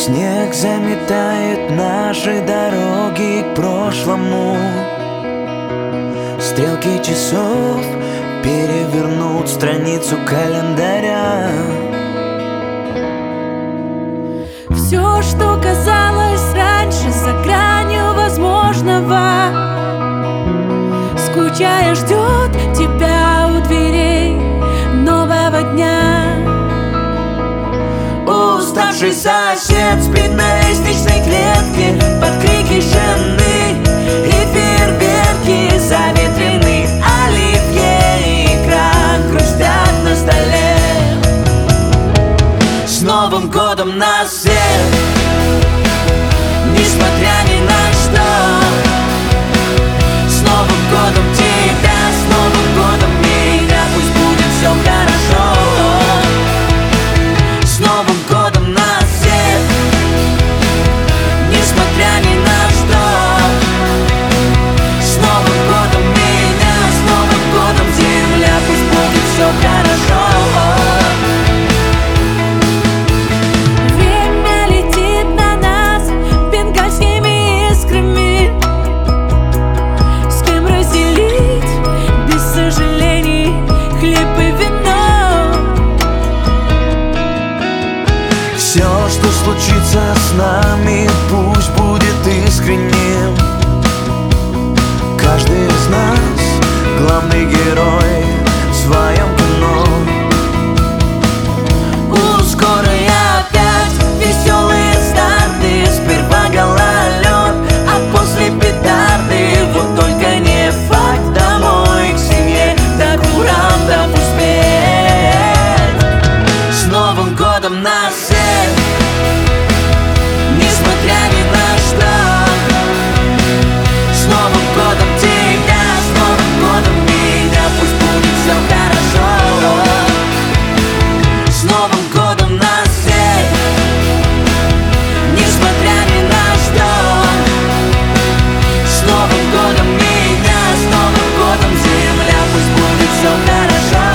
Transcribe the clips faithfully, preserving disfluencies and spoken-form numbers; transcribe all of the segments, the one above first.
Снег заметает наши дороги к прошлому. Стрелки часов перевернут страницу календаря. Все, что казалось раньше за гранью возможного, скучая, ждет тебя у дверей нового дня. Уставший сосед спит на лестничной клетке под крики жены и фейерверки. Заветренный оливье и икра хрустят на столе. С Новым годом нас всех, несмотря ни на что. С Новым годом тебя, с Новым годом меня, пусть будет все хорошо. С Новым годом нас всех, несмотря ни на что. С Новым годом меня, с Новым годом земля, пусть будет все хорошо. Время летит на нас бенгальскими искрами. С кем разделить без сожалений хлеб и вино? Все, что случится с нами, пусть будет искренним. Каждый из нас главный герой в своем кино. Ускорой опять веселые старты. Сперва гололед, а после петарды. Вот только не факт домой к семье, так урам да успеть. С Новым годом нас всех, несмотря ни на что. С Новым годом тебя, с Новым годом меня, пусть будет все хорошо. С Новым годом нас всех, несмотря ни на что. С Новым годом меня, с Новым годом земля, пусть будет все хорошо.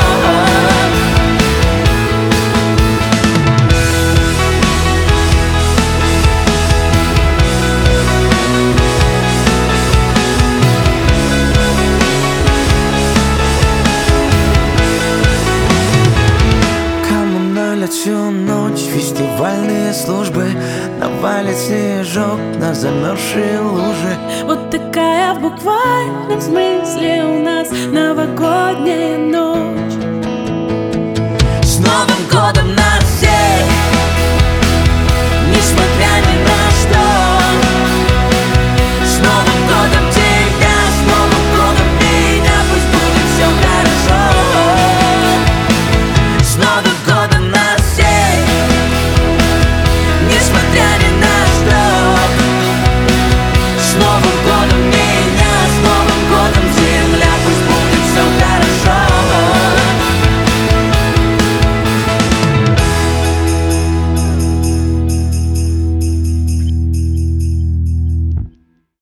Коммуналят всю ночь, фестивальные службы. Навалит снежок на замерзшие лужи. Вот такая в буквальном смысле у нас новогодняя ночь. С Новым годом нас всех, несмотря ни на